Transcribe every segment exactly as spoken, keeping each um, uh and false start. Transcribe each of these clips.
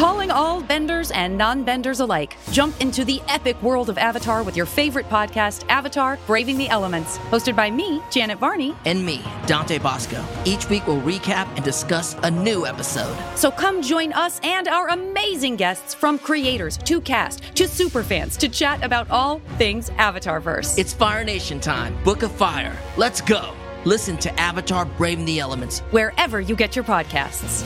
Calling all benders and non-benders alike. Jump into the epic world of Avatar with your favorite podcast, Avatar: Braving the Elements. Hosted by me, Janet Varney. And me, Dante Bosco. Each week we'll recap and discuss a new episode. So come join us and our amazing guests, from creators to cast to superfans, to chat about all things Avatarverse. It's Fire Nation time. Book of Fire. Let's go. Listen to Avatar: Braving the Elements wherever you get your podcasts.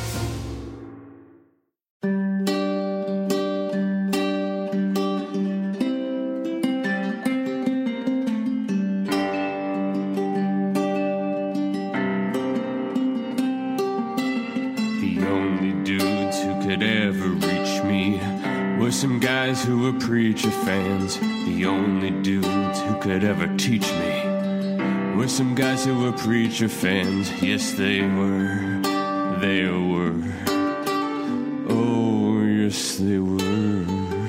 Some guys who were Preacher fans, the only dudes who could ever teach me were some guys who were Preacher fans. Yes, they were. They were. Oh, yes, they were.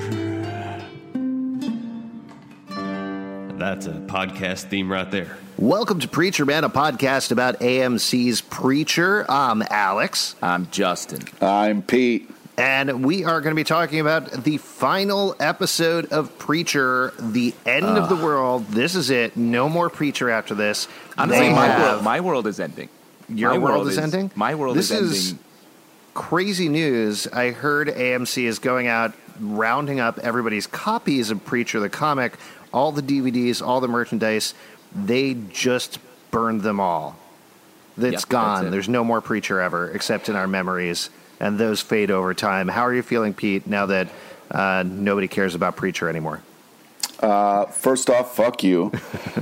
That's a podcast theme right there. Welcome to Preacher Man, a podcast about A M C's Preacher. I'm Alex. I'm Justin. I'm Pete. And we are going to be talking about the final episode of Preacher, The End uh, of the World. This is it. No more Preacher after this. Honestly, my world, my world is ending. Your my world, world is, is ending? My world this is ending. This is crazy news. I heard A M C is going out, rounding up everybody's copies of Preacher, the comic, all the D V Ds, all the merchandise. They just burned them all. It's yep, gone. It. There's no more Preacher ever, except in our memories. And those fade over time. How are you feeling, Pete, now that uh, nobody cares about Preacher anymore? Uh, first off, fuck you.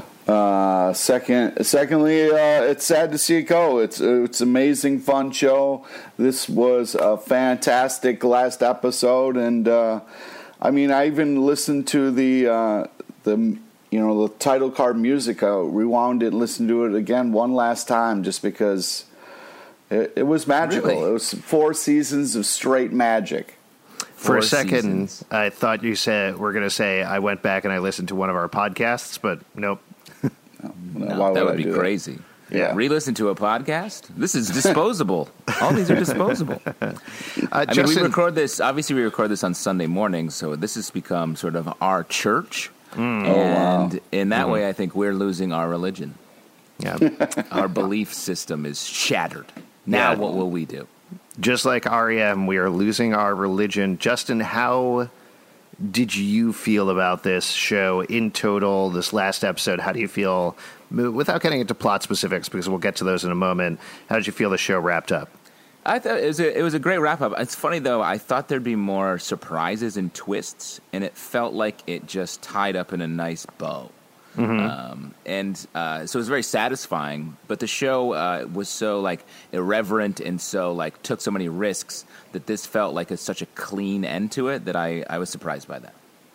uh, second, secondly, uh, it's sad to see it go. It's it's an amazing, fun show. This was a fantastic last episode, and uh, I mean, I even listened to the uh, the you know the title card music. I rewound it, and listened to it again one last time, just because. It, it was magical. Really? It was four seasons of straight magic. For four a second, seasons. I thought you said we're going to say I went back and I listened to one of our podcasts, but nope. No, no, why that would would I be do crazy. That? Yeah. Re-listen to a podcast? This is disposable. All these are disposable. Uh, I Justin, mean, we record this, obviously we record this on Sunday morning, so this has become sort of our church. Mm. And oh, wow. in that mm-hmm. way, I think we're losing our religion. Yeah. Our belief system is shattered. Now Yeah. what will we do? Just like R E M, we are losing our religion. Justin, how did you feel about this show in total, this last episode? How do you feel, without getting into plot specifics, because we'll get to those in a moment, how did you feel the show wrapped up? I thought it was a, it was a great wrap-up. It's funny, though. I thought there'd be more surprises and twists, and it felt like it just tied up in a nice bow. Mm-hmm. Um, and uh, so it was very satisfying, but the show uh, was so like irreverent and so like took so many risks that this felt like a, such a clean end to it that I, I was surprised by that.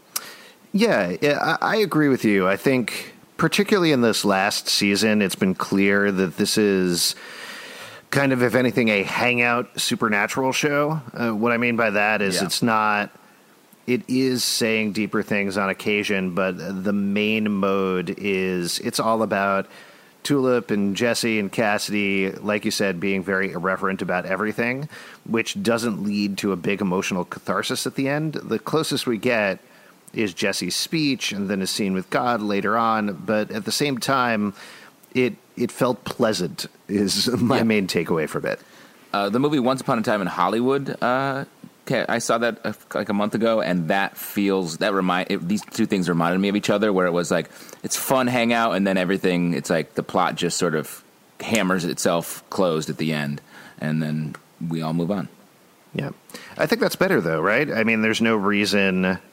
Yeah, yeah, I, I agree with you. I think particularly in this last season, it's been clear that this is kind of, if anything, a hangout supernatural show. Uh, what I mean by that is yeah. it's not... It is saying deeper things on occasion, but the main mode is it's all about Tulip and Jesse and Cassidy, like you said, being very irreverent about everything, which doesn't lead to a big emotional catharsis at the end. The closest we get is Jesse's speech and then a scene with God later on, but at the same time, it it felt pleasant is my yeah. main takeaway from it. Uh, the movie Once Upon a Time in Hollywood, uh, okay, I saw that uh, like a month ago, and that feels that remind it, these two things reminded me of each other. Where it was like it's fun hangout, and then everything. It's like the plot just sort of hammers itself closed at the end, and then we all move on. Yeah, I think that's better though, right? I mean, there's no reason. Uh,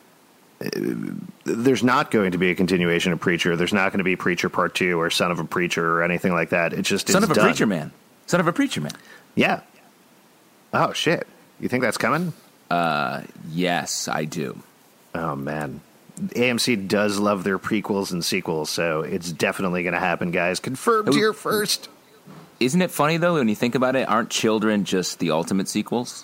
there's not going to be a continuation of Preacher. There's not going to be Preacher Part Two or Son of a Preacher or anything like that. It's just Son it's of a done. Preacher Man. Son of a Preacher Man. Yeah. Oh shit. You think that's coming? Uh, yes, I do. Oh, man. A M C does love their prequels and sequels, so it's definitely going to happen, guys. Confirmed here first. Isn't it funny, though, when you think about it? Aren't children just the ultimate sequels?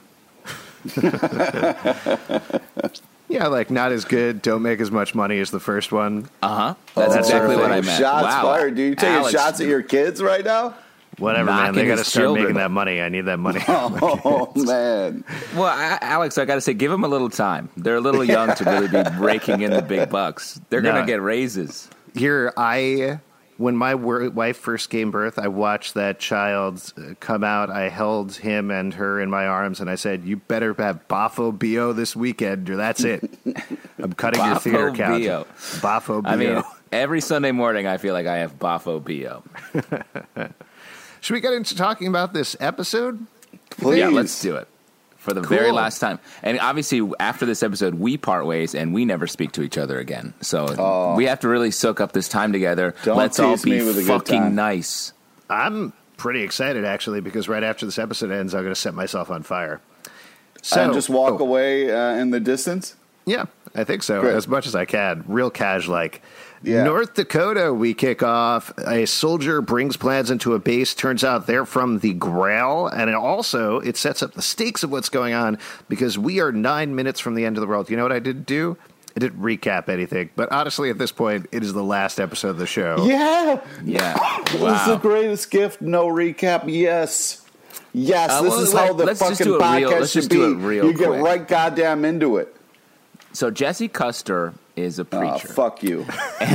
Yeah, like not as good, don't make as much money as the first one. Uh-huh. That's oh, exactly what I meant. Shots wow. fired. Dude, you taking Alex, shots at your kids right now? Whatever, man. knocking They got to his start children. making that money. I need that money. Oh man. Well, I, Alex, I got to say, give them a little time. They're a little young to really be raking in the big bucks. They're No. going to get raises. Here, I when my wor- wife first gave birth, I watched that child uh, come out. I held him and her in my arms, and I said, "You better have Bafo Bio this weekend, or that's it. I'm cutting your theater Bafo count." Bio. Bafo Bio. I mean, every Sunday morning, I feel like I have Bafo Bio. Should we get into talking about this episode? Please. Yeah, let's do it. For the Cool. very last time. And obviously, after this episode, we part ways and we never speak to each other again. So we have to really soak up this time together. Don't Let's all tease me be with a good fucking time. nice. I'm pretty excited, actually, because right after this episode ends, I'm going to set myself on fire. So and just walk oh, away uh, in the distance. Yeah, I think so. Great. As much as I can. Real cash-like. Yeah. North Dakota, we kick off. A soldier brings plans into a base. Turns out they're from the Grail. And it also, it sets up the stakes of what's going on because we are nine minutes from the end of the world. You know what I didn't do? I didn't recap anything. But honestly, at this point, it is the last episode of the show. Yeah. Yeah. This is the Wow. greatest gift. No recap. Yes. Yes. Uh, this well, is let- how the let's just fucking do it real- podcast let's should just be. do it real you get quick. right goddamn into it. So Jesse Custer is a Oh, preacher. fuck you.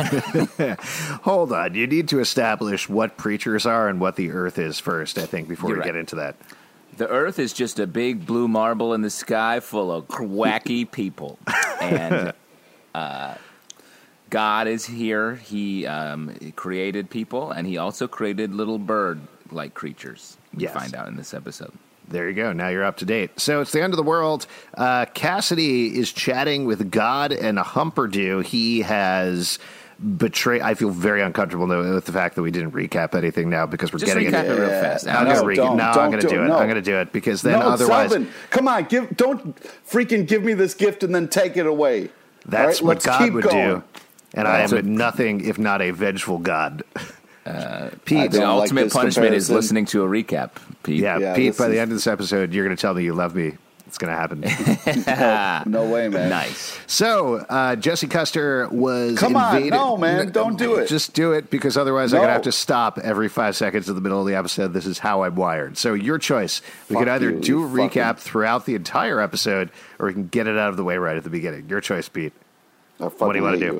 Hold on. You need to establish what preachers are and what the earth is first, I think, before You're we right. get into that. The earth is just a big blue marble in the sky full of wacky people. And uh, God is here. He um, created people, and he also created little bird-like creatures. We Yes. find out in this episode. There you go. Now you're up to date. So it's the end of the world. Uh, Cassidy is chatting with God and Humperdew. He has betrayed. I feel very uncomfortable though, with the fact that we didn't recap anything now because we're Just getting recap it. it real fast. I'm No, gonna re- don't, no, I'm don't going do to do it. it. No. I'm going to do it because then no, otherwise, Selvin, come on, give don't freaking give me this gift and then take it away. that's All right, what let's God keep would going. do. And I am So- nothing if not a vengeful God. I Pete, The don't like ultimate this punishment is comparison. listening to a recap, Pete. yeah, Yeah, Pete. this By the is- end of this episode, you're going to tell me you love me. It's going to happen. No way, man. Nice. So, uh, Jesse Custer was Come on, invaded. no, man, N- don't do it. Just do it, because otherwise I'm going to No. have to stop every five seconds in the middle of the episode. This is how I'm wired. So, your choice. We Fuck can either you, do a you recap fucking- throughout the entire episode, or we can get it out of the way right at the beginning. Your choice, Pete. I What do fucking you want to hate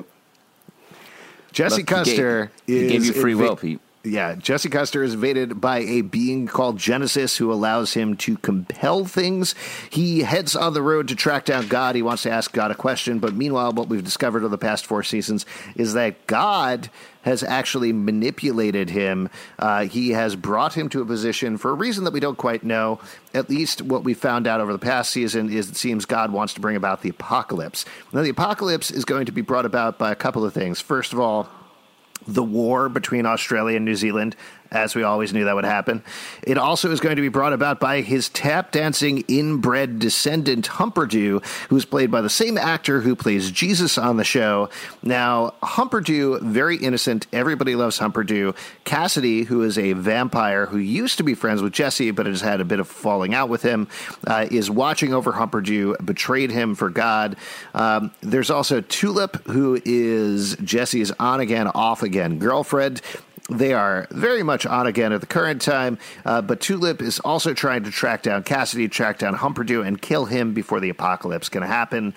do? you. Jesse Look, he gave- Custer he is gave you free inva- will, Pete. Yeah, Jesse Custer is invaded by a being called Genesis who allows him to compel things. He heads on the road to track down God. He wants to ask God a question, but meanwhile, what we've discovered over the past four seasons is that God has actually manipulated him. Uh, he has brought him to a position for a reason that we don't quite know. At least what we found out over the past season is it seems God wants to bring about the apocalypse. Now, the apocalypse is going to be brought about by a couple of things. First of all, the war between Australia and New Zealand, as we always knew that would happen. It also is going to be brought about by his tap-dancing inbred descendant, Humperdew, who's played by the same actor who plays Jesus on the show. Now, Humperdew, very innocent. Everybody loves Humperdew. Cassidy, who is a vampire who used to be friends with Jesse, but has had a bit of falling out with him, uh, is watching over Humperdew, betrayed him for God. Um, there's also Tulip, who is Jesse's on-again, off-again girlfriend. They are very much on again at the current time, uh, but Tulip is also trying to track down Cassidy, track down Humperdew, and kill him before the apocalypse can happen.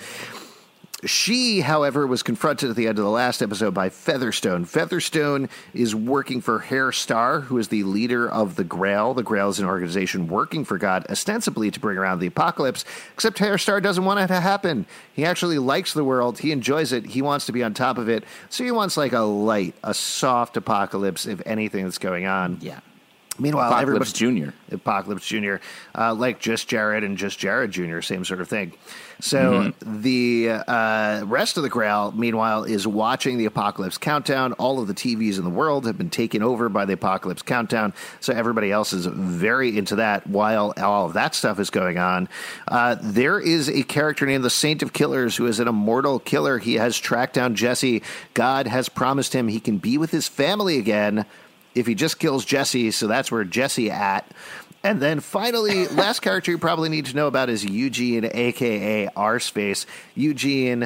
She, however, was confronted at the end of the last episode by Featherstone. Featherstone is working for Hair Star, who is the leader of the Grail. The Grail is an organization working for God, ostensibly to bring around the apocalypse, except Hair Star doesn't want it to happen. He actually likes the world. He enjoys it. He wants to be on top of it. So he wants like a light, a soft apocalypse, if anything that's going on. Yeah. Meanwhile, Apocalypse everybody, Junior Apocalypse Junior, uh, like Just Jared and Just Jared Junior, same sort of thing. So Mm-hmm. the uh, rest of the Grail, meanwhile, is watching the Apocalypse Countdown. All of the T Vs in the world have been taken over by the Apocalypse Countdown, so everybody else is very into that while all of that stuff is going on. Uh, there is a character named the Saint of Killers who is an immortal killer. He has tracked down Jesse. God has promised him he can be with his family again if he just kills Jesse, so that's where Jesse at. And then finally, last character you probably need to know about is Eugene, a k a. Arseface. Eugene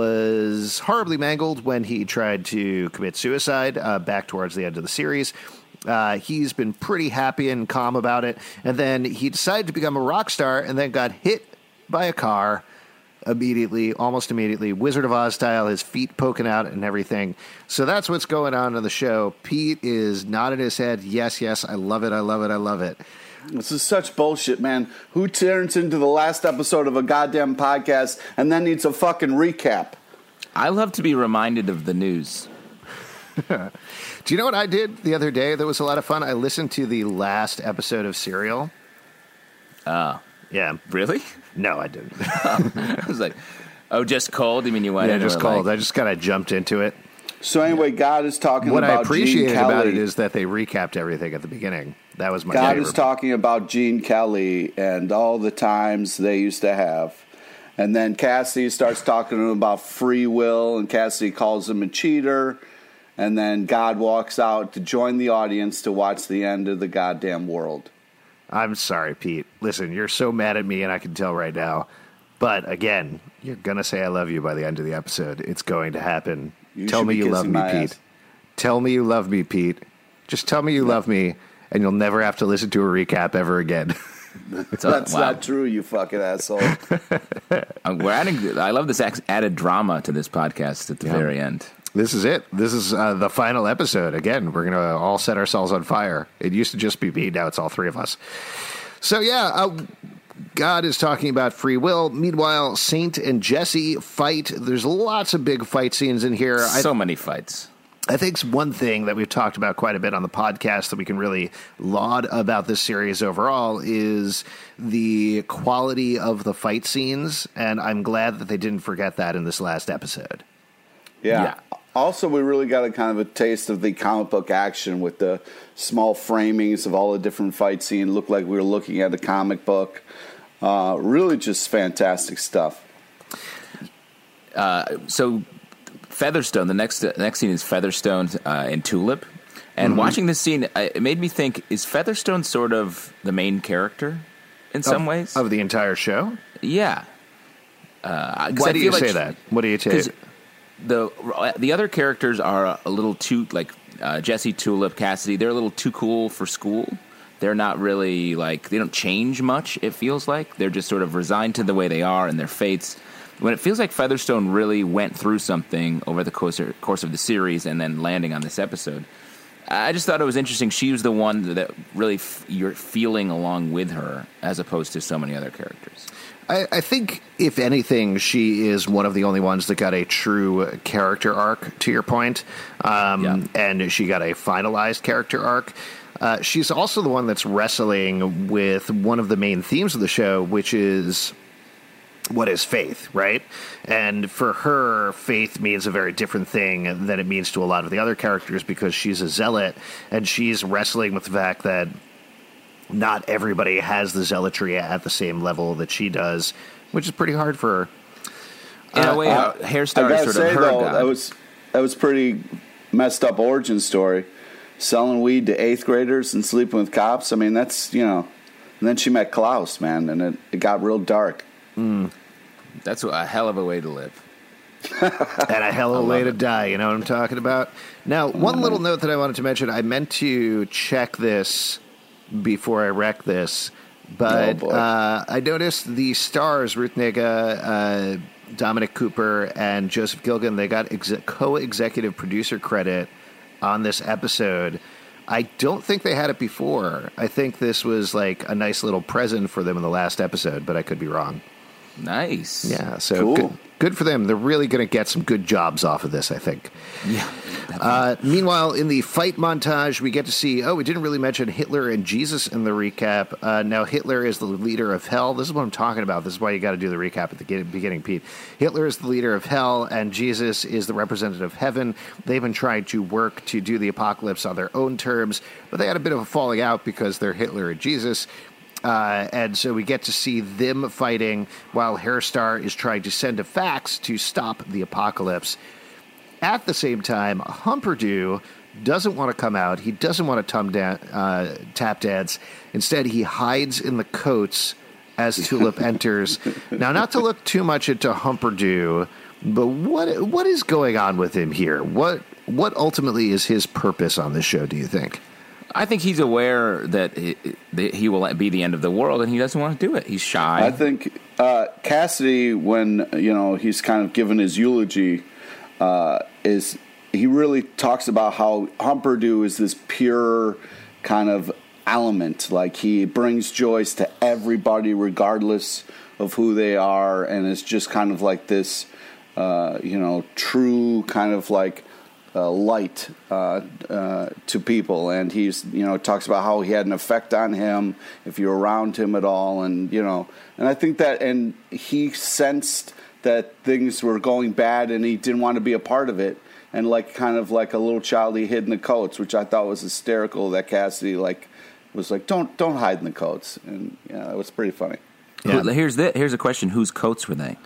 was horribly mangled when he tried to commit suicide uh, back towards the end of the series. Uh, he's been pretty happy and calm about it. And then he decided to become a rock star and then got hit by a car immediately, almost immediately, Wizard of Oz style, his feet poking out and everything. So that's what's going on in the show. Pete is nodding his head. Yes, yes, I love it, I love it, I love it. This is such bullshit, man. Who turns into the last episode of a goddamn podcast and then needs a fucking recap? I love to be reminded of the news. Do you know what I did the other day that was a lot of fun? I listened to the last episode of Serial. Oh. Uh, yeah. Really? No, I didn't. I was like, oh, just cold? You mean you went yeah, into just it cold. like... I just kind of jumped into it. So anyway, God is talking what about What I appreciated Gene Kelly. about it is that they recapped everything at the beginning. That was my God favorite. is talking about Gene Kelly and all the times they used to have. And then Cassidy starts talking to him about free will, and Cassidy calls him a cheater. And then God walks out to join the audience to watch the end of the goddamn world. I'm sorry, Pete. Listen, you're so mad at me, and I can tell right now. But again, you're going to say I love you by the end of the episode. It's going to happen. You tell me you love me, Pete. Ass. Tell me you love me, Pete. Just tell me you love me, and you'll never have to listen to a recap ever again. So, That's wow. not true, you fucking asshole. We're adding. I love this added drama to this podcast at the yeah. very end. This is it. This is uh, the final episode. Again, we're going to all set ourselves on fire. It used to just be me. Now it's all three of us. So, yeah, uh, God is talking about free will. Meanwhile, Saint and Jesse fight. There's lots of big fight scenes in here. So I, many fights. I think one thing that we've talked about quite a bit on the podcast that we can really laud about this series overall is the quality of the fight scenes, and I'm glad that they didn't forget that in this last episode. Yeah. yeah. Also, we really got a kind of a taste of the comic book action with the small framings of all the different fight scenes. Looked like we were looking at a comic book. Uh, really just fantastic stuff. Uh, so... Featherstone, the next uh, next scene is Featherstone uh, and Tulip. And mm-hmm. watching this scene, uh, it made me think, is Featherstone sort of the main character in some of, ways? Of the entire show? Yeah. Uh, Why I do you like say that? What do you say? The, the other characters are a little too, like uh, Jesse, Tulip, Cassidy, they're a little too cool for school. They're not really, like, they don't change much, it feels like. They're just sort of resigned to the way they are and their fates. When it feels like Featherstone really went through something over the course of, course of the series and then landing on this episode, I just thought it was interesting. She was the one that really f- you're feeling along with her as opposed to so many other characters. I, I think, if anything, she is one of the only ones that got a true character arc, to your point, um, yeah. and she got a finalized character arc. Uh, she's also the one that's wrestling with one of the main themes of the show, which is... what is faith, right? And for her, faith means a very different thing than it means to a lot of the other characters because she's a zealot, and she's wrestling with the fact that not everybody has the zealotry at the same level that she does, which is pretty hard for her. In uh, a way, uh, Hairstar is sort say, of her though, god. That was, that was pretty messed up origin story. Selling weed to eighth graders and sleeping with cops. I mean, that's, you know... And then she met Klaus, man, and it, it got real dark. Mm. That's a hell of a way to live. And a hell of a way to die, you know what I'm talking about? Now, one mm-hmm. little note that I wanted to mention, I meant to check this before I wrecked this, but oh, uh, I noticed the stars, Ruth Negga, uh, Dominic Cooper, and Joseph Gilgun, they got ex- co-executive producer credit on this episode. I don't think they had it before. I think this was like a nice little present for them in the last episode, but I could be wrong. Nice. Yeah, so cool. good, good for them. They're really going to get some good jobs off of this, I think. Yeah. Uh, meanwhile, in the fight montage, we get to see, oh, we didn't really mention Hitler and Jesus in the recap. Uh, now, Hitler is the leader of hell. This is what I'm talking about. This is why you got to do the recap at the beginning, Pete. Hitler is the leader of hell, and Jesus is the representative of heaven. They've been trying to work to do the apocalypse on their own terms, but they had a bit of a falling out because they're Hitler and Jesus. Uh, and so we get to see them fighting while Hairstar is trying to send a fax to stop the apocalypse. At the same time, Humperdew doesn't want to come out. He doesn't want to tum da- uh, tap dance. Instead, he hides in the coats as Tulip enters. Now, not to look too much into Humperdew, but what what is going on with him here? What what ultimately is his purpose on this show, do you think? I think he's aware that he, that he will be the end of the world, and he doesn't want to do it. He's shy. I think uh, Cassidy, when you know he's kind of given his eulogy, uh, is he really talks about how Humperdoo is this pure kind of element. Like he brings joys to everybody, regardless of who they are, and it's just kind of like this, uh, you know, true kind of like. Uh, light uh, uh, to people, and he's you know talks about how he had an effect on him if you're around him at all, and you know, and I think that, and he sensed that things were going bad, and he didn't want to be a part of it, and like kind of like a little child, he hid in the coats, which I thought was hysterical. That Cassidy like was like, don't don't hide in the coats, and yeah, it was pretty funny. Yeah. Here's the here's a question: whose coats were they?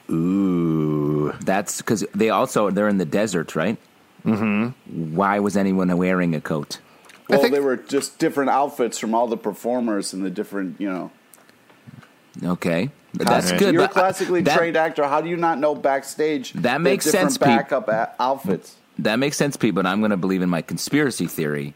Ooh, that's because they also they're in the desert, right? Mm-hmm. Why was anyone wearing a coat? Well, think- they were just different outfits from all the performers and the different, you know. Okay, that's good. You're a but, classically uh, that, trained actor. How do you not know backstage? That makes different sense, Pete. Backup a- outfits. That makes sense, Pete. But I'm going to believe in my conspiracy theory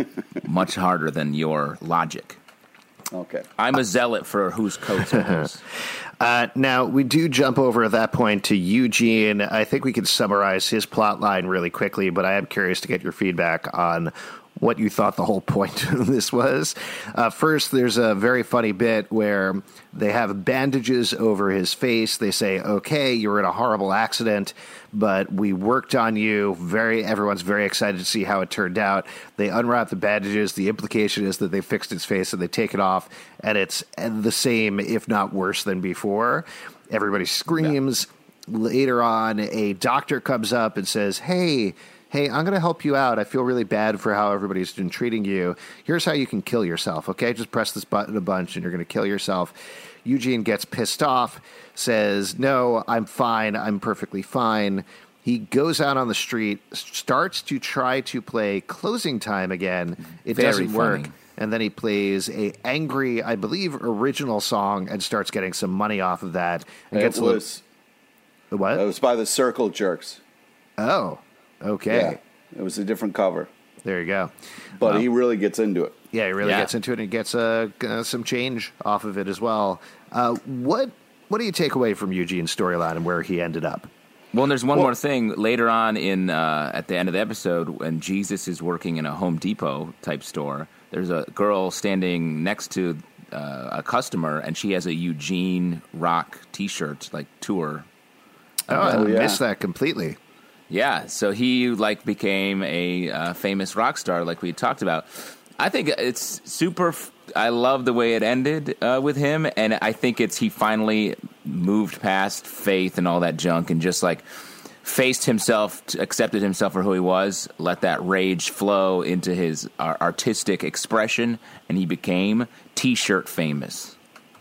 much harder than your logic. Okay, I'm a zealot for whose coats are those. Uh, now, we do jump over at that point to Eugene. I think we could summarize his plot line really quickly, but I am curious to get your feedback on what you thought the whole point of this was. Uh, first, there's a very funny bit where they have bandages over his face. They say, okay, you were in a horrible accident, but we worked on you. Very, everyone's very excited to see how it turned out. They unwrap the bandages. The implication is that they fixed his face and they take it off, and it's the same, if not worse than before. Everybody screams. Yeah. Later on, a doctor comes up and says, hey, hey, I'm going to help you out. I feel really bad for how everybody's been treating you. Here's how you can kill yourself, okay? Just press this button a bunch and you're going to kill yourself. Eugene gets pissed off, says, no, I'm fine. I'm perfectly fine. He goes out on the street, starts to try to play Closing Time again. It Very doesn't work. funny. And then he plays a angry, I believe, original song and starts getting some money off of that. And it gets was, a little, what? It was by the Circle Jerks. Oh, okay. Yeah, it was a different cover. There you go. But Well, he really gets into it. Yeah, he really Yeah. gets into it and gets uh, uh, some change off of it as well. Uh, what what do you take away from Eugene's storyline and where he ended up? Well, and there's one Well- more thing later on in uh, at the end of the episode when Jesus is working in a Home Depot type store. There's a girl standing next to uh, a customer, and she has a Eugene Rock T-shirt, like tour. Oh, I Oh, yeah. missed that completely. Yeah, so he like became a uh, famous rock star, like we talked about. I think it's super. F- I love the way it ended uh, with him, and I think it's he finally moved past faith and all that junk, and just like faced himself, accepted himself for who he was, let that rage flow into his uh, artistic expression, and he became T-shirt famous.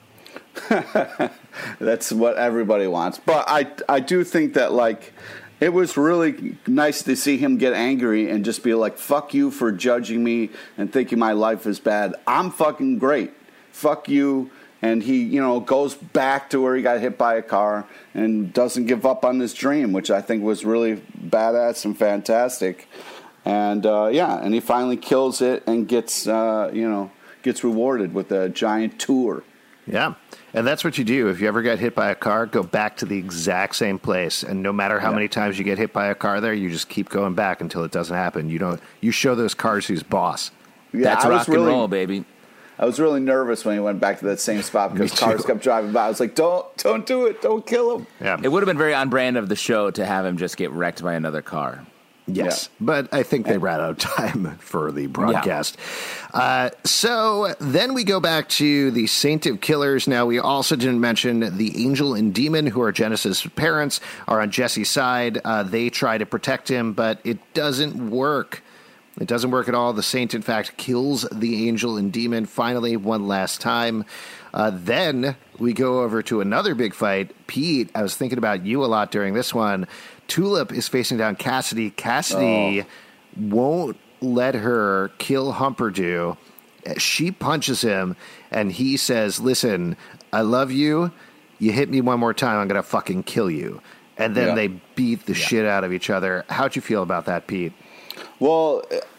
That's what everybody wants. But I, I do think that, like, it was really nice to see him get angry and just be like, fuck you for judging me and thinking my life is bad. I'm fucking great. Fuck you. And he, you know, goes back to where he got hit by a car and doesn't give up on this dream, which I think was really badass and fantastic. And, uh, yeah, and he finally kills it and gets, uh, you know, gets rewarded with a giant tour. Yeah. And that's what you do. If you ever get hit by a car, go back to the exact same place. And no matter how Yeah. many times you get hit by a car there, you just keep going back until it doesn't happen. You don't. You show those cars who's boss. Yeah, That's I was rock and really- roll, baby. I was really nervous when he went back to that same spot because Me too. cars kept driving by. I was like, don't, don't do it. Don't kill him. Yeah. It would have been very on brand of the show to have him just get wrecked by another car. Yes, but I think they ran out of time for the broadcast. Uh, so then we go back to the Saint of Killers. Now, we also didn't mention the Angel and Demon, who are Genesis' parents, are on Jesse's side. Uh, they try to protect him, but it doesn't work. It doesn't work at all. The Saint, in fact, kills the Angel and Demon finally one last time. Uh, then we go over to another big fight. Pete, I was thinking about you a lot during this one. Tulip is facing down Cassidy. Cassidy Oh. won't let her kill Humperdoo. She punches him, and he says, listen, I love you. You hit me one more time, I'm going to fucking kill you. And then Yeah. they beat the shit out of each other. How'd you feel about that, Pete? Well,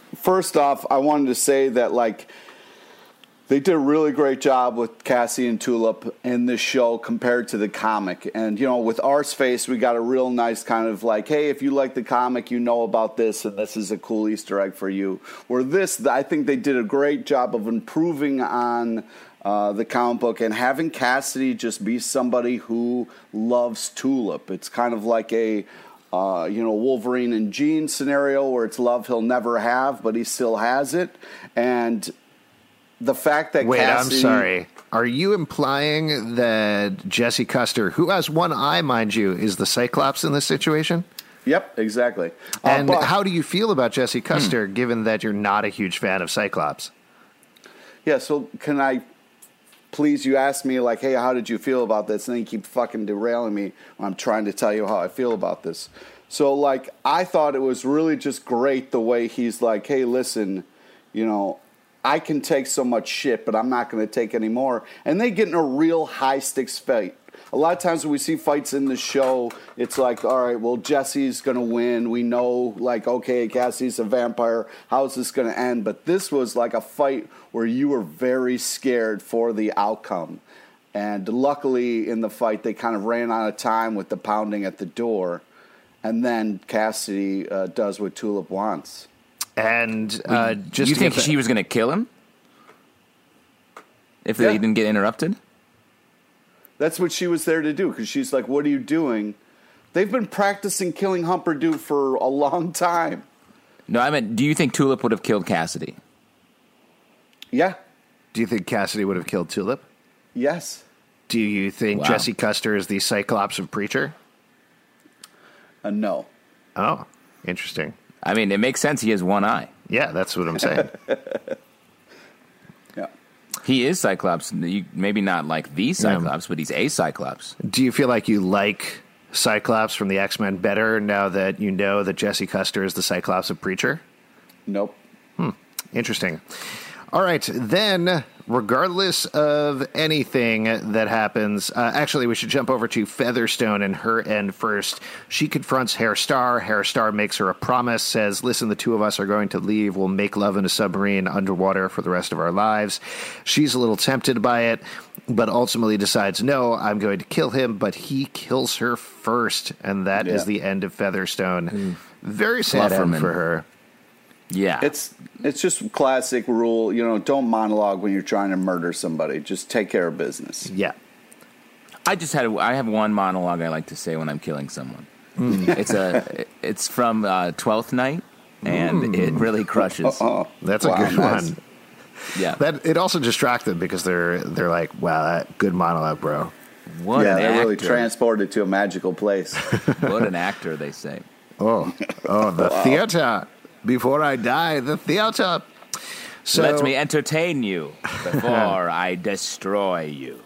first off, I wanted to say that, like, they did a really great job with Cassie and Tulip in this show compared to the comic. And, you know, with Arseface, we got a real nice kind of like, hey, if you like the comic, you know about this, and this is a cool Easter egg for you. Where this, I think they did a great job of improving on uh, the comic book and having Cassidy just be somebody who loves Tulip. It's kind of like a, uh, you know, Wolverine and Jean scenario where it's love he'll never have, but he still has it. And the fact that Wait, Cassidy, I'm sorry. Are you implying that Jesse Custer, who has one eye, mind you, is the Cyclops in this situation? Yep, exactly. Uh, And but, how do you feel about Jesse Custer, hmm. given that you're not a huge fan of Cyclops? Yeah, so can I please, you ask me, like, hey, how did you feel about this? And then you keep fucking derailing me when I'm trying to tell you how I feel about this. So, like, I thought it was really just great the way he's like, hey, listen, you know, I can take so much shit, but I'm not going to take any more. And they get in a real high-stakes fight. A lot of times when we see fights in the show, it's like, all right, well, Jesse's going to win. We know, like, okay, Cassie's a vampire. How is this going to end? But this was like a fight where you were very scared for the outcome. And luckily in the fight, they kind of ran out of time with the pounding at the door. And then Cassidy uh, does what Tulip wants. And uh, just you think the, she was going to kill him if Yeah. they didn't get interrupted? That's what she was there to do, because she's like, what are you doing? They've been practicing killing Humperdoo for a long time. No, I meant, do you think Tulip would have killed Cassidy? Yeah. Do you think Cassidy would have killed Tulip? Yes. Do you think Wow. Jesse Custer is the Cyclops of Preacher? Uh, no. Oh, interesting. I mean, it makes sense. He has one eye. Yeah, that's what I'm saying. Yeah. He is Cyclops. You, maybe not like the Cyclops, but he's a Cyclops. Do you feel like you like Cyclops from the X-Men better now that you know that Jesse Custer is the Cyclops of Preacher? Nope. Hmm. Interesting. All right, then, regardless of anything that happens, uh, actually, we should jump over to Featherstone and her end first. She confronts Herr Starr. Herr Starr makes her a promise, says, listen, the two of us are going to leave. We'll make love in a submarine underwater for the rest of our lives. She's a little tempted by it, but ultimately decides, no, I'm going to kill him, but he kills her first, and that Yeah. is the end of Featherstone. Mm. Very sad Flufferman. end for her. Yeah. It's it's just classic rule, you know, don't monologue when you're trying to murder somebody. Just take care of business. Yeah. I just had a, I have one monologue I like to say when I'm killing someone. Mm. It's a it's from uh, Twelfth Night, and mm. it really crushes. Uh-oh. That's Wow, a good nice. one. Yeah, That it also distracts them because they're they're like, wow, that good monologue, bro. what yeah, an they're actor! really transported to a magical place. What an actor, they say. Oh, oh, the Wow. theater. Before I die, the theater. So, Let me entertain you before I destroy you.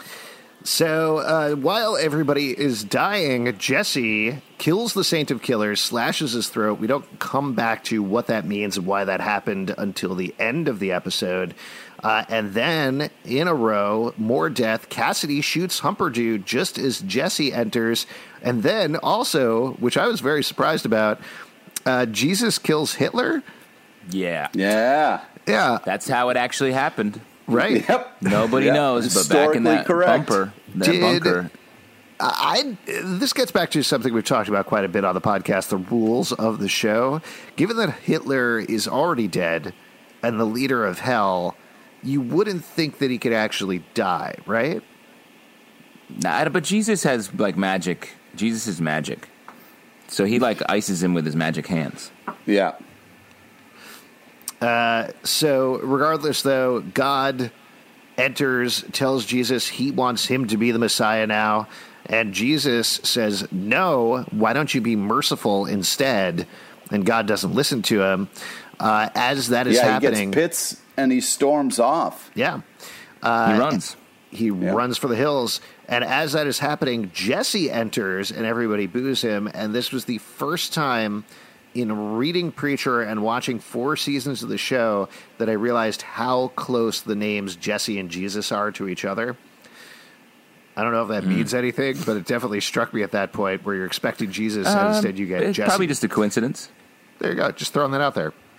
So uh, while everybody is dying, Jesse kills the Saint of Killers, slashes his throat. We don't come back to what that means and why that happened until the end of the episode. Uh, and then, in a row, more death. Cassidy shoots Humperdoo just as Jesse enters. And then also, which I was very surprised about, uh, Jesus kills Hitler. Yeah, Yeah. Yeah, that's how it actually happened. right. Yep. Nobody Yep. knows, but back in Historically that correct. bumper, that Did- bunker. I, this gets back to something we've talked about quite a bit on the podcast, the rules of the show. Given that Hitler is already dead and the leader of hell, you wouldn't think that he could actually die, right? Nah, but Jesus has like magic. Jesus is magic, so he like ices him with his magic hands. Yeah. Uh, so regardless, though, God enters, tells Jesus he wants him to be the Messiah now. And Jesus says, no, why don't you be merciful instead? And God doesn't listen to him. Uh, as that is yeah, happening. he gets pits and he storms off. Yeah. he runs. He Yeah. runs for the hills. And as that is happening, Jesse enters and everybody boos him. And this was the first time in reading Preacher and watching four seasons of the show that I realized how close the names Jesse and Jesus are to each other. I don't know if that Mm. means anything, but it definitely struck me at that point where you're expecting Jesus and Um, instead you get it's Jesse. probably just a coincidence. There you go. Just throwing that out there.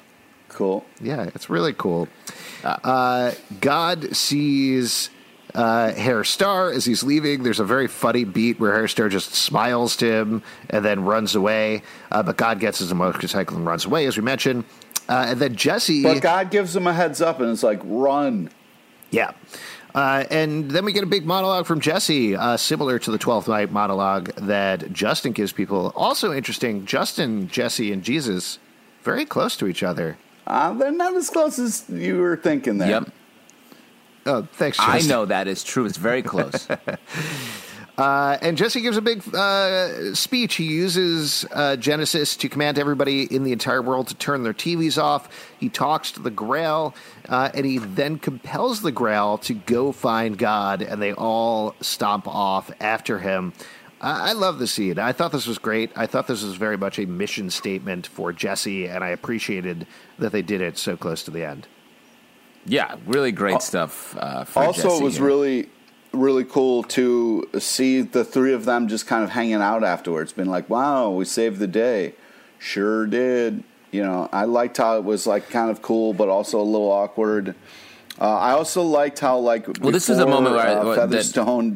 Cool. Yeah, it's really cool. Uh, God sees uh, Herr Starr as he's leaving. There's a very funny beat where Herr Starr just smiles to him and then runs away. Uh, but God gets his motorcycle and runs away, as we mentioned. Uh, and then Jesse... But God gives him a heads up, and it's like, run. Yeah. Uh, and then we get a big monologue from Jesse, uh, similar to the twelfth night monologue that Justin gives people. Also interesting, Justin, Jesse, and Jesus, very close to each other. Uh, they're not as close as you were thinking there. Yep. Oh, thanks, Justin. I know that is true. It's very close. Uh, and Jesse gives a big uh, speech. He uses uh, Genesis to command everybody in the entire world to turn their T Vs off. He talks to the Grail, uh, and he then compels the Grail to go find God, and they all stomp off after him. I, I love the scene. I thought this was great. I thought this was very much a mission statement for Jesse, and I appreciated that they did it so close to the end. Yeah, really great stuff uh, for Also, Jesse it was here. really... really cool to see the three of them just kind of hanging out afterwards, being like, wow, we saved the day. Sure did. You know, I liked how it was like kind of cool, but also a little awkward. Uh, I also liked how like, well, this is a moment where I- uh, what- Featherstone.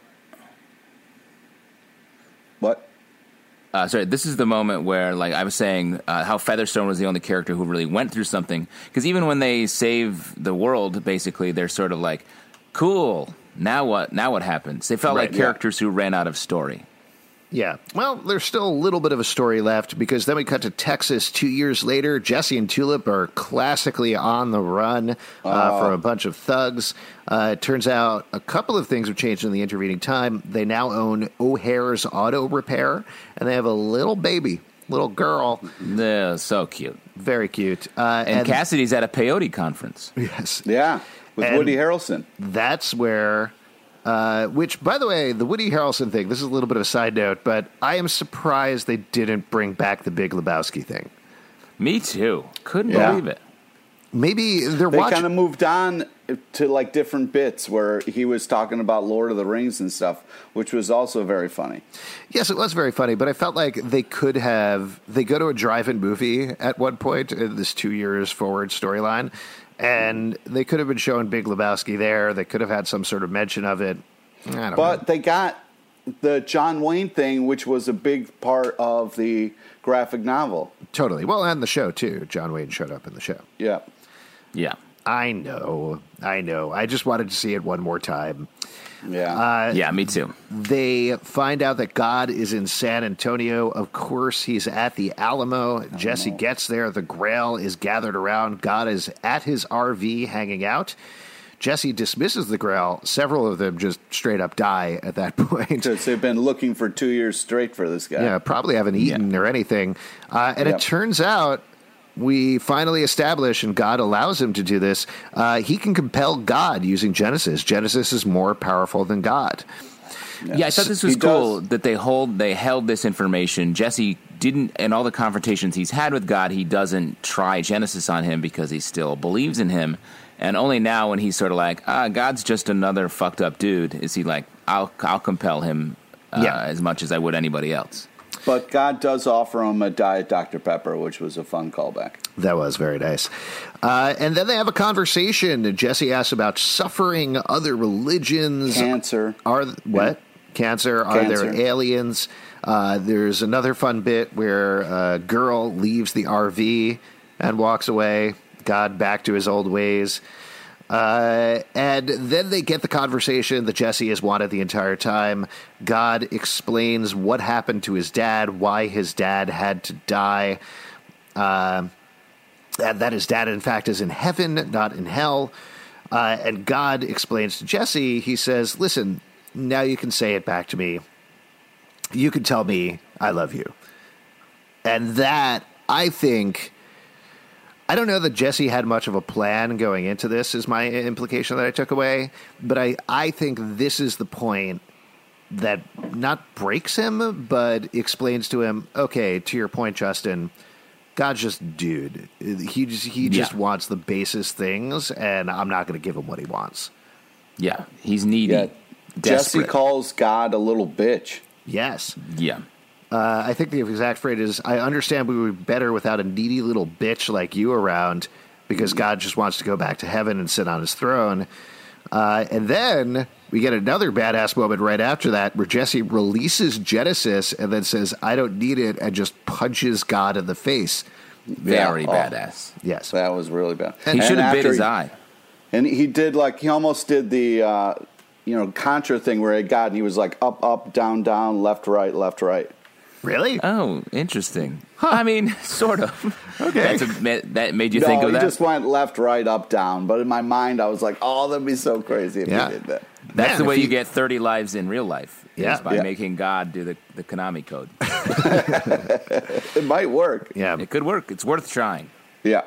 What? Uh, sorry, this is the moment where, like I was saying, uh, how Featherstone was the only character who really went through something. Because even when they save the world, basically, they're sort of like, cool. Now what? Now what happens? They felt Right, like yeah. characters who ran out of story. Yeah. Well, there's still a little bit of a story left because then we cut to Texas two years later. Jesse and Tulip are classically on the run uh, from a bunch of thugs. Uh, it turns out a couple of things have changed in the intervening time. They now own O'Hare's Auto Repair, and they have a little baby, little girl. Yeah, so cute. Very cute. Uh, And, Cassidy's at a peyote conference. Yes. Yeah, with And- Woody Harrelson. That's where, uh, which, by the way, the Woody Harrelson thing, this is a little bit of a side note, but I am surprised they didn't bring back the Big Lebowski thing. Me too. Couldn't Yeah. believe it. Maybe they're They watching. kind of moved on to like different bits where he was talking about Lord of the Rings and stuff, which was also very funny. Yes, it was very funny, but I felt like they could have. They go to a drive-in movie at one point in this two years forward storyline, and they could have been showing Big Lebowski there. They could have had some sort of mention of it. I don't But know. they got the John Wayne thing, which was a big part of the graphic novel. Totally. Well, and the show too. John Wayne showed up in the show. Yeah. Yeah. I know. I know. I just wanted to see it one more time. Yeah. Uh, yeah, me too. They find out that God is in San Antonio. Of course, he's at the Alamo. Jesse gets there. The Grail is gathered around. God is at his R V hanging out. Jesse dismisses the Grail. Several of them just straight up die at that point. Because they've been looking for two years straight for this guy. Yeah, probably haven't eaten or anything. Uh, and Yep. it turns out we finally establish, and God allows him to do this, uh, he can compel God using Genesis. Genesis is more powerful than God. Yeah, I thought this was He cool does. that they hold they held this information. Jesse didn't, in all the confrontations he's had with God, he doesn't try Genesis on him because he still believes in him. And only now, when he's sort of like, ah, God's just another fucked up dude, is he like, I'll I'll compel him uh, Yeah. as much as I would anybody else. But God does offer him a Diet Doctor Pepper, which was a fun callback. That was very nice. Uh, and then they have a conversation. Jesse asks about suffering, other religions. Cancer. Are what? Cancer. Are Cancer. there aliens? Uh, there's another fun bit where a girl leaves the R V and walks away. God back to his old ways. Uh, and then they get the conversation that Jesse has wanted the entire time. God explains what happened to his dad, why his dad had to die. Uh, and that his dad, in fact, is in heaven, not in hell. Uh, and God explains to Jesse, he says, listen, now you can say it back to me. You can tell me I love you. And that, I think... I don't know that Jesse had much of a plan going into this, is my implication that I took away. But I, I think this is the point that not breaks him, but explains to him, okay, to your point, Justin, God's just dude. He just, he just Yeah. wants the basest things, and I'm not going to give him what he wants. Yeah, he's needy. Yeah. Jesse Desperate. calls God a little bitch. Yes. Yeah. Uh, I think the exact phrase is, I understand we would be better without a needy little bitch like you around because God just wants to go back to heaven and sit on his throne. Uh, and then we get another badass moment right after that where Jesse releases Genesis and then says, I don't need it, and just punches God in the face. Very Yeah, oh. badass. Yes. That was really bad. He And should have bit after his he- eye. And he did like, he almost did the, uh, you know, Contra thing where he got, and he was like up, up, down, down, left, right, left, right. Really? Oh, interesting. I mean, sort of. Okay. That's a, that made you no, think of he that? just went left, right, up, down. But in my mind, I was like, oh, that'd be so crazy if Yeah. he did that. That's Man, the if way he- you get thirty lives in real life. Yeah. Is by Yeah. making God do the, the Konami code. It might work. Yeah. It could work. It's worth trying. Yeah.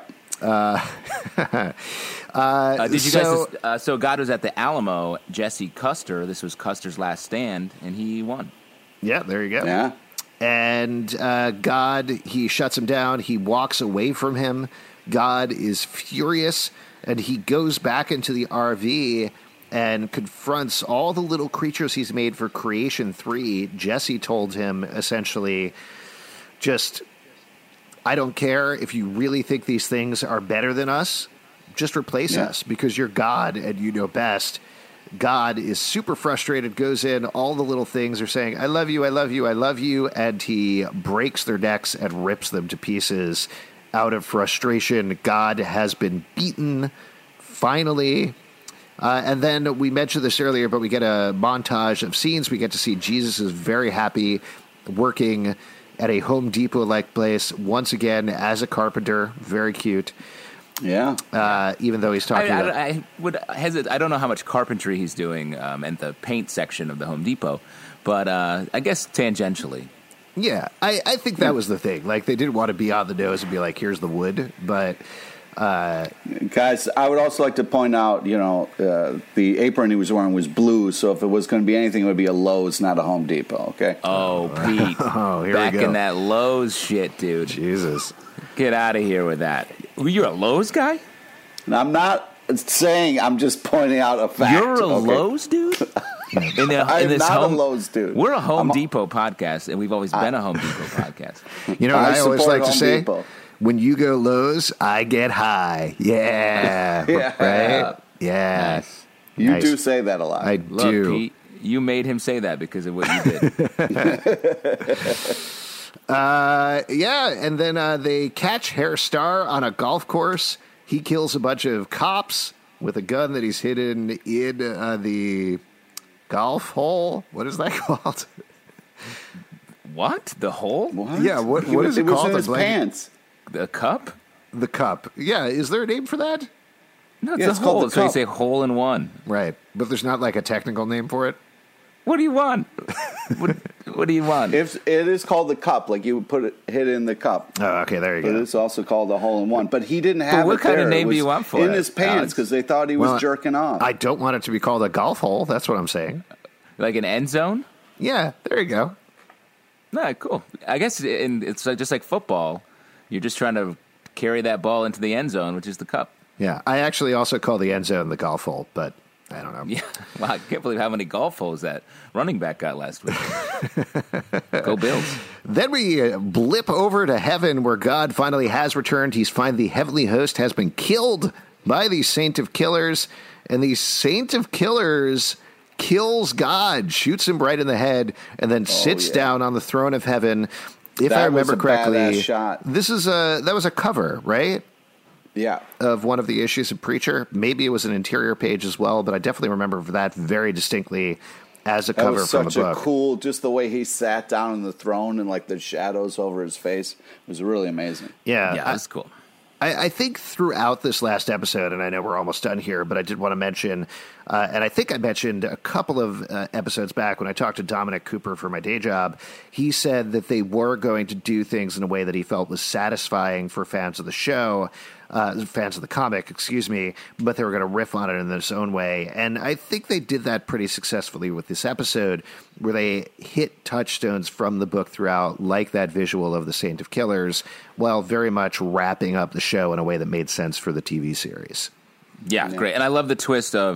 Uh, did you so- guys? Uh, so God was at the Alamo. Jesse Custer. This was Custer's last stand, and he won. Yeah, there you go. Yeah. And uh, God, he shuts him down. He walks away from him. God is furious, and he goes back into the R V and confronts all the little creatures he's made for Creation three. Jesse told him, essentially, just, I don't care if you really think these things are better than us. Just replace Yeah. us because you're God and you know best. God is super frustrated, goes in, all the little things are saying, I love you, I love you, I love you, and he breaks their necks and rips them to pieces out of frustration. God has been beaten, finally. Uh, and then we mentioned this earlier, but we get a montage of scenes. We get to see Jesus is very happy working at a Home Depot-like place, once again, as a carpenter. Very cute. Yeah. Uh, even though he's I, talking about... I, I would hesitate. I don't know how much carpentry he's doing um, in the paint section of the Home Depot, but uh, I guess tangentially. Yeah, I, I think that was the thing. Like, they didn't want to be on the nose and be like, here's the wood, but... Uh, Guys, I would also like to point out, you know, uh, the apron he was wearing was blue, so if it was going to be anything, it would be a Lowe's, not a Home Depot, okay? Oh, Pete. oh, here Back we go. in that Lowe's shit, dude. Jesus. Get out of here with that. You're a Lowe's guy? And I'm not saying, I'm just pointing out a fact. You're a okay? Lowe's dude? In, the, I'm in this not home, a Lowe's dude. We're a Home I'm a- Depot podcast, and we've always been a Home Depot podcast. You know what I, I always support like to Home say? Depot. When you go Lowe's, I get high. Yeah. Yeah. Right? Yeah. Nice. You Nice. do say that a lot. I Look, do. Pete, you made him say that because of what you did. Uh, yeah, and then uh, they catch Hair Star on a golf course. He kills a bunch of cops with a gun that he's hidden in uh, the golf hole. What is that called? What? The hole? What? Yeah, what- He what was- is it was called? in The his blanket? pants. The cup? The cup. Yeah, is there a name for that? No, it's Yeah, a it's called hole. the That's why you cup. say hole in one. Right, but there's not like a technical name for it? What do you want? what, what do you want? If it is called the cup, like you would put it hit it in the cup. Oh, okay, there you But go. it's also called a hole in one. But he didn't have what it kind of there. name It do you was want for in it, his pants Alex? because they thought he was Well, jerking off. I don't want it to be called a golf hole. That's what I'm saying. Like an end zone? Yeah, there you go. No, cool. I guess in, it's like, just like football. You're just trying to carry that ball into the end zone, which is the cup. Yeah, I actually also call the end zone the golf hole, but I don't know. Yeah. Wow, I can't believe how many golf holes that running back got last week. Go Bills. Then we uh, blip over to heaven where God finally has returned. He's find the heavenly host has been killed by these saint of killers, and these saint of killers kills God, shoots him right in the head, and then sits yeah. down on the throne of heaven. If I That was remember a correctly, badass shot. this is a that was a cover, right? yeah. Of one of the issues of Preacher. Maybe it was an interior page as well, but I definitely remember that very distinctly as a That cover was from such a a book. cool, just the way he sat down on the throne and like the shadows over his face was really amazing. yeah, Yeah, I- that's cool. I, I think throughout this last episode, and I know we're almost done here, but I did want to mention, uh, and I think I mentioned a couple of uh, episodes back when I talked to Dominic Cooper for my day job, he said that they were going to do things in a way that he felt was satisfying for fans of the show, uh, fans of the comic, excuse me, but they were going to riff on it in their own way. And I think they did that pretty successfully with this episode, where they hit touchstones from the book throughout, like that visual of the Saint of Killers, while very much wrapping up the show in a way that made sense for the T V series. Yeah, great. And I love the twist of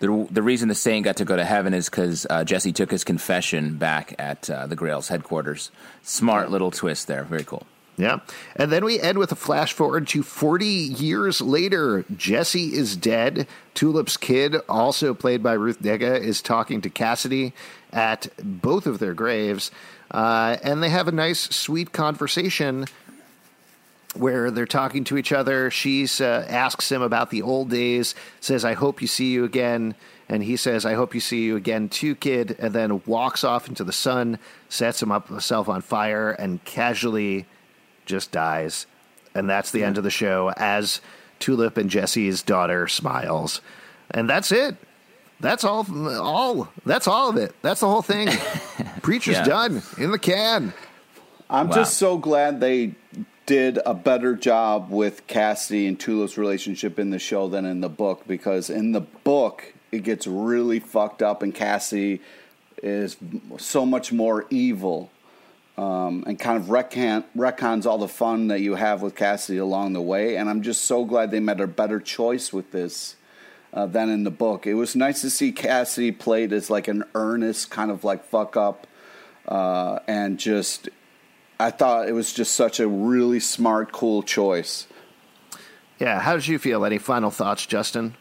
the the reason the Saint got to go to heaven is because uh, Jesse took his confession back at uh, the Grail's headquarters. Smart little twist there. Very cool. Yeah. And then we end with a flash forward to forty years later. Jesse is dead. Tulip's kid, also played by Ruth Negga, is talking to Cassidy at both of their graves. Uh, and they have a nice, sweet conversation where they're talking to each other. She uh, asks him about the old days, says, I hope you see you again. And he says, I hope you see you again too, kid. And then walks off into the sun, sets him up himself on fire, and casually just dies. And that's the yeah. end of the show as Tulip and Jesse's daughter smiles. And that's it. That's all. All. That's all of it. That's the whole thing. Preacher's yeah. done. In the can. I'm wow. just so glad they did a better job with Cassidy and Tulip's relationship in the show than in the book, because in the book it gets really fucked up and Cassidy is so much more evil um, and kind of retcon, retcons all the fun that you have with Cassidy along the way. And I'm just so glad they made a better choice with this uh, than in the book. It was nice to see Cassidy played as like an earnest kind of like fuck up uh, and just... I thought it was just such a really smart, cool choice. Yeah, how did you feel? Any final thoughts, Justin?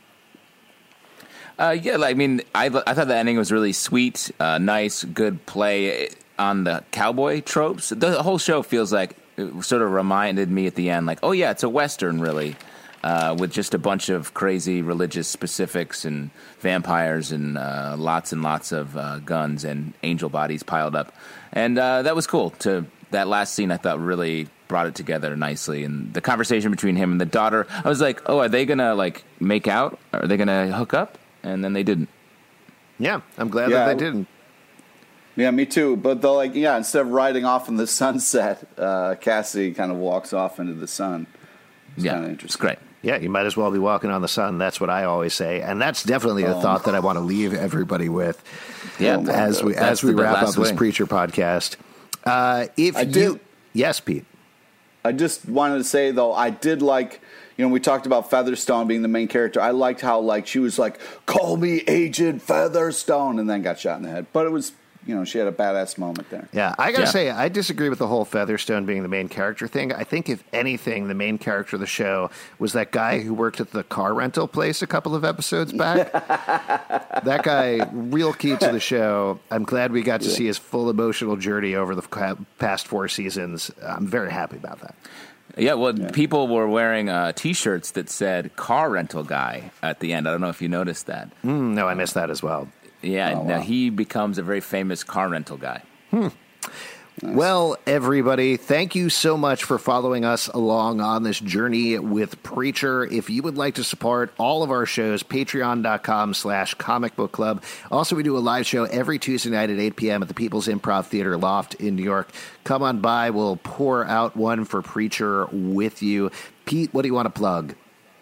Uh, yeah, I mean, I, I thought the ending was really sweet, uh, nice, good play on the cowboy tropes. The whole show feels like it sort of reminded me at the end, like, oh yeah, it's a Western, really, uh, with just a bunch of crazy religious specifics and vampires and uh, lots and lots of uh, guns and angel bodies piled up. And uh, that was cool to... That last scene, I thought, really brought it together nicely. And the conversation between him and the daughter, I was like, oh, are they going to, like, make out? Are they going to hook up? And then they didn't. Yeah, I'm glad yeah. that they didn't. Yeah, me too. But, they're like, yeah, instead of riding off in the sunset, uh, Cassidy kind of walks off into the sun. It's yeah, kind of interesting. It's great. Yeah, you might as well be walking on the sun. That's what I always say. And that's definitely a oh. thought that I want to leave everybody with yeah, as we, as we wrap up this wing. Preacher podcast. Uh, if I you, did, yes, Pete. I just wanted to say though, I did like, you know, we talked about Featherstone being the main character. I liked how like she was like, "Call me Agent Featherstone," and then got shot in the head. But it was, you know, she had a badass moment there. Yeah, I gotta yeah. say, I disagree with the whole Featherstone being the main character thing. I think, if anything, the main character of the show was that guy who worked at the car rental place a couple of episodes back. That guy, real key to the show. I'm glad we got to yeah. see his full emotional journey over the past four seasons. I'm very happy about that. Yeah, well, yeah. people were wearing uh, T-shirts that said "car rental guy" at the end. I don't know if you noticed that. Mm, no, I missed that as well. Yeah, oh, now wow. he becomes a very famous car rental guy. Hmm. Nice. Well, everybody, thank you so much for following us along on this journey with Preacher. If you would like to support all of our shows, patreon.com slash comic book club. Also, we do a live show every Tuesday night at eight p.m. at the People's Improv Theater Loft in New York. Come on by. We'll pour out one for Preacher with you. Pete, what do you want to plug?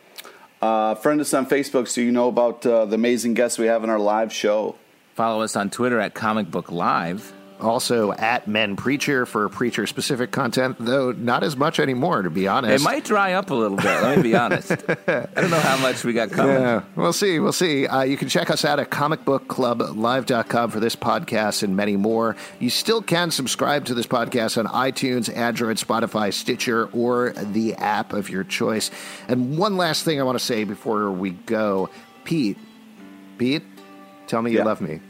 Uh, friend us on Facebook so you know about uh, the amazing guests we have in our live show. Follow us on Twitter at Comic Book Live. Also at Men Preacher for Preacher-specific content, though not as much anymore, to be honest. It might dry up a little bit, let me be honest. I don't know how much we got coming. Yeah, we'll see, we'll see. Uh, you can check us out at comic book club live dot com for this podcast and many more. You still can subscribe to this podcast on iTunes, Android, Spotify, Stitcher, or the app of your choice. And one last thing I want to say before we go. Pete, Pete, tell me you yeah. love me.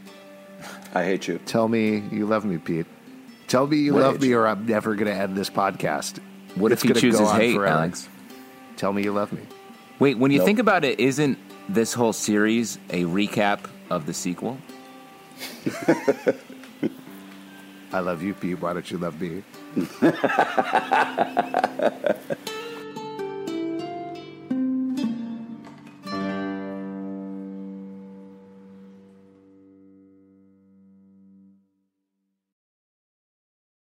I hate you. Tell me you love me, Pete. Tell me you what love me, or I'm never going to end this podcast. What it's if he chooses hate, forever. Alex? Tell me you love me. Wait, when you nope. think about it, isn't this whole series a recap of the sequel? I love you, Pete. Why don't you love me?